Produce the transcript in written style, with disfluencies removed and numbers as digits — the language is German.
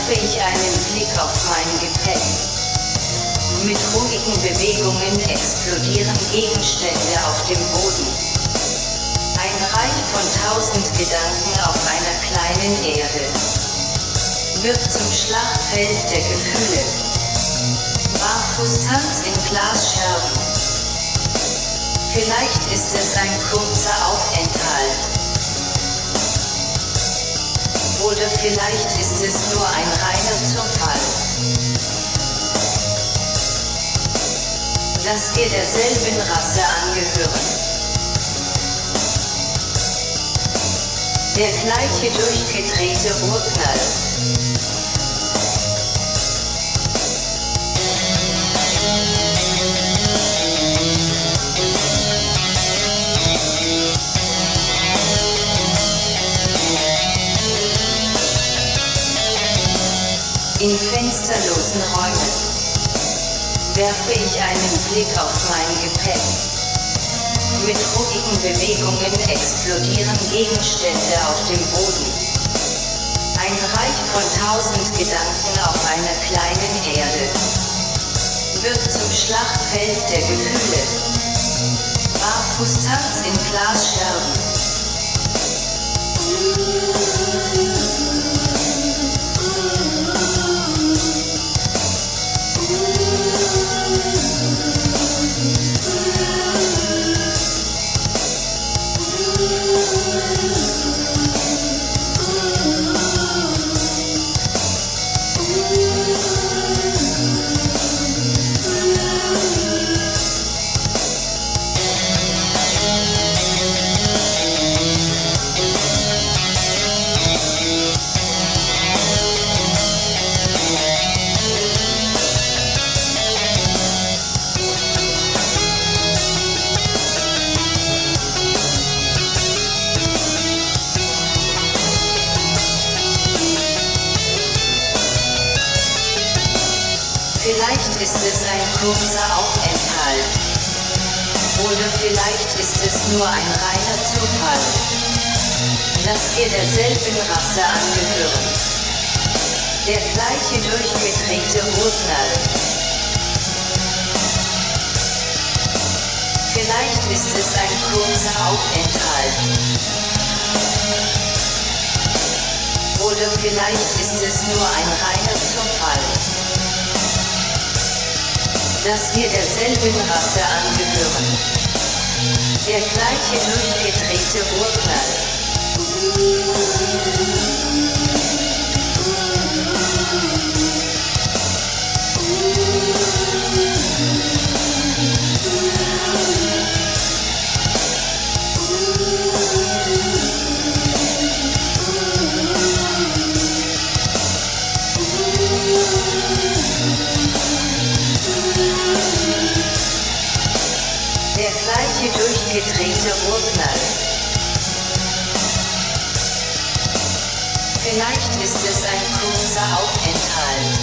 werfe ich einen Blick auf mein Gepäck. Mit ruhigen Bewegungen explodieren Gegenstände auf dem Boden. Ein Reich von 1000 Gedanken auf einer kleinen Erde wird zum Schlachtfeld der Gefühle. Barfuß tanzt in Glasscherben. Vielleicht ist es ein kurzer Aufenthalt. Oder vielleicht ist es nur ein reiner Zufall, dass wir derselben Rasse angehören. Der gleiche durchgedrehte Urknall. In fensterlosen Räumen werfe ich einen Blick auf mein Gepäck. Mit ruhigen Bewegungen explodieren Gegenstände auf dem Boden. Ein Reich von 1000 Gedanken auf einer kleinen Erde wird zum Schlachtfeld der Gefühle. Barfuß tanzt in Glasscherben. Vielleicht ist es ein kurzer Aufenthalt. Oder vielleicht ist es nur ein reiner Zufall, dass wir derselben Rasse angehören. Der gleiche durchgedrehte Urknall. Vielleicht ist es ein kurzer Aufenthalt. Oder vielleicht ist es nur ein reiner Zufall, dass wir derselben Rasse angehören. Der gleiche durchgedrehte Urknall. Der gleiche durchgedrehte Urknall. Vielleicht ist es ein kurzer Aufenthalt.